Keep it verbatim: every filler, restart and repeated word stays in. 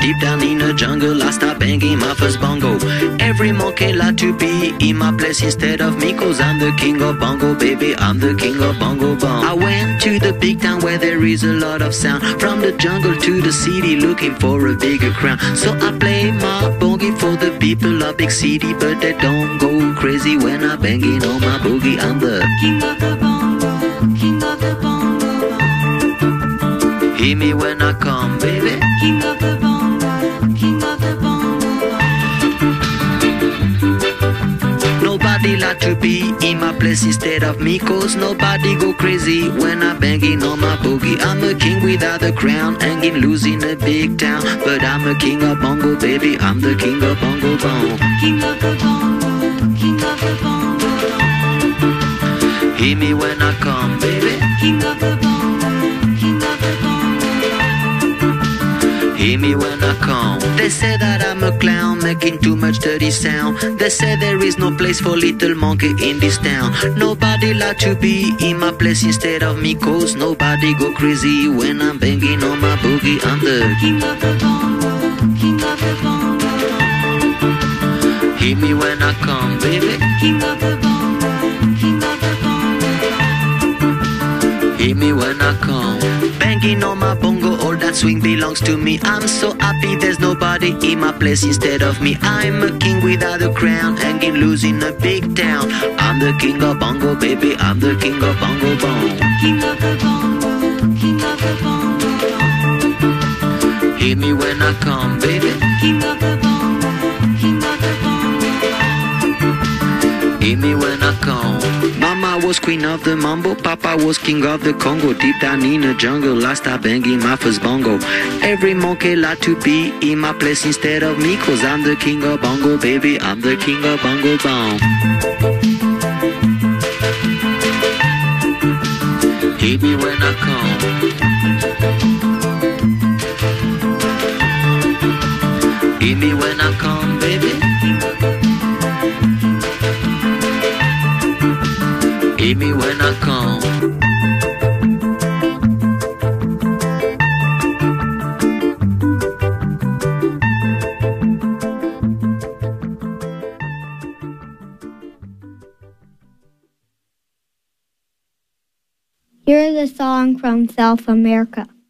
deep down in the jungle, I start banging my first bongo. Every monkey like to be in my place instead of me, cause I'm the king of bongo, baby, I'm the king of bongo bong. I went to the big town where there is a lot of sound, from the jungle to the city looking for a bigger crown. So I play my boogie for the people of big city, but they don't go crazy when I banging on my boogie. I'm the king of the bongo, king of the bongo bong. Hear me when I come, baby. King of the bongo, king of the bongo bong. Nobody like to be in my place instead of me, cause nobody go crazy when I'm banging on my boogie. I'm a king without a crown, hanging loose in a big town, but I'm a king of bongo, baby, I'm the king of bongo bong. King of the bongo, king of the bongo bong. Hear me when I come, baby. King of the bongo, king of the bongo bong. Hear me when I come. They say that I'm a clown, making too much dirty sound. They say there is no place for little monkey in this town. Nobody like to be in my place instead of me, cause nobody go crazy when I'm banging on my boogie. I'm the king of the bongo, king of the bongo bong. Hear me when I come, baby. King of the bongo, king of the bongo bong. Hear me when I come. Banging on my bongo, all that swing belongs to me. I'm so happy there's nobody in my place instead of me. I'm a king without a crown, hanging loose in a big town. I'm the king of bongo, baby, I'm the king of bongo bong. King of the bongo, king of the bongo bong. Hear me when I come, baby. King of the bongo, king of the bongo bong. Hear me when I come. Mama was queen of the mambo, Papa was king of the Congo. Deep down in the jungle, I start banging my first bongo. Every monkey like to be in my place instead of me, cause I'm the king of bongo, baby, I'm the king of bongo bong. Hear me when I come. Hear me when I come, baby. Hear me when I come. Here's a song from South America.